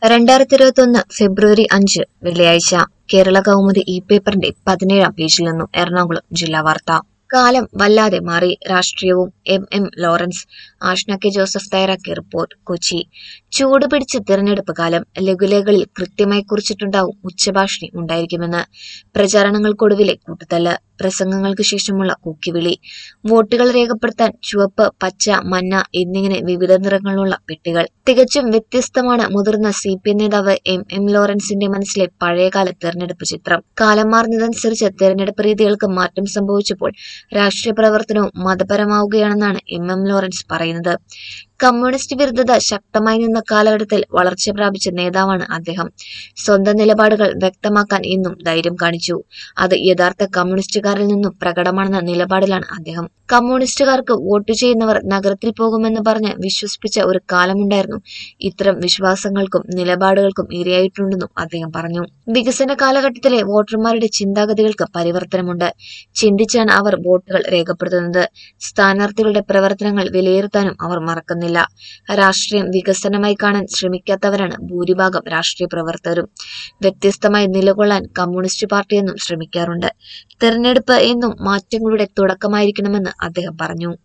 2021 ഫെബ്രുവരി 5 വെള്ളിയാഴ്ച കേരള കൗമുദി പേപ്പറിന്റെ 17-ാം പേജിൽ നിന്നും എറണാകുളം ജില്ലാ വാർത്ത. കാലം വല്ലാതെ മാറി, രാഷ്ട്രീയവും. എം ലോറൻസ്. ആഷ്ന കെ ജോസഫ് തയ്യാറാക്കിയ റിപ്പോർട്ട്, കൊച്ചി. ചൂടുപിടിച്ച തിരഞ്ഞെടുപ്പ് കാലം. ലഘുലേഖകളിൽ കൃത്യമായി കുറിച്ചിട്ടുണ്ടാവും ഉച്ചഭാഷിണി ഉണ്ടായിരിക്കുമെന്ന്. പ്രചാരണങ്ങൾക്കൊടുവിലെ കൂട്ടുതല്ല്, പ്രസംഗങ്ങൾക്ക് ശേഷമുള്ള കൂക്കിവിളി, വോട്ടുകൾ രേഖപ്പെടുത്താൻ ചുവപ്പ്, പച്ച, മഞ്ഞ എന്നിങ്ങനെ വിവിധ നിറങ്ങളിലുള്ള പെട്ടികൾ. തികച്ചും വ്യത്യസ്തമാണ് മുതിർന്ന CPM നേതാവ് എം ലോറൻസിന്റെ മനസ്സിലെ പഴയകാല തെരഞ്ഞെടുപ്പ് ചിത്രം. കാലം മാറുന്നതനുസരിച്ച് തെരഞ്ഞെടുപ്പ് രീതികൾക്ക് മാറ്റം സംഭവിച്ചപ്പോൾ രാഷ്ട്രീയ പ്രവർത്തനവും മതപരമാവുകയാണെന്നാണ് എം ലോറൻസ് പറയുന്നത്. കമ്മ്യൂണിസ്റ്റ് വിരുദ്ധത ശക്തമായി നിന്ന കാലഘട്ടത്തിൽ വളർച്ച പ്രാപിച്ച നേതാവാണ് അദ്ദേഹം. സ്വന്തം നിലപാടുകൾ വ്യക്തമാക്കാൻ ഇന്നും ധൈര്യം കാണിച്ചു. അത് യഥാർത്ഥ കമ്മ്യൂണിസ്റ്റുകാരിൽ നിന്നും പ്രകടമാണെന്ന നിലപാടിലാണ് അദ്ദേഹം. കമ്മ്യൂണിസ്റ്റുകാർക്ക് വോട്ട് ചെയ്യുന്നവർ നഗരത്തിൽ പോകുമെന്ന് പറഞ്ഞ് വിശ്വസിപ്പിച്ച ഒരു കാലമുണ്ടായിരുന്നു. ഇത്തരം വിശ്വാസങ്ങൾക്കും നിലപാടുകൾക്കും ഇരയായിട്ടുണ്ടെന്നും അദ്ദേഹം പറഞ്ഞു. വികസന കാലഘട്ടത്തിലെ വോട്ടർമാരുടെ ചിന്താഗതികൾക്ക് പരിവർത്തനമുണ്ട്. ചിന്തിച്ചാണ് അവർ വോട്ടുകൾ രേഖപ്പെടുത്തുന്നത്. സ്ഥാനാർത്ഥികളുടെ പ്രവർത്തനങ്ങൾ വിലയിരുത്താനും അവർ മറക്കുന്നില്ല. രാഷ്ട്രീയം വികസനമായി കാണാൻ ശ്രമിക്കാത്തവരാണ് ഭൂരിഭാഗം രാഷ്ട്രീയ പ്രവർത്തകരും. വ്യത്യസ്തമായി നിലകൊള്ളാൻ കമ്മ്യൂണിസ്റ്റ് പാർട്ടി എന്നും ശ്രമിക്കാറുണ്ട്. തെരഞ്ഞെടുപ്പ് എന്നും മാറ്റങ്ങളുടെ തുടക്കമായിരിക്കണമെന്ന് അദ്ദേഹം പറഞ്ഞു.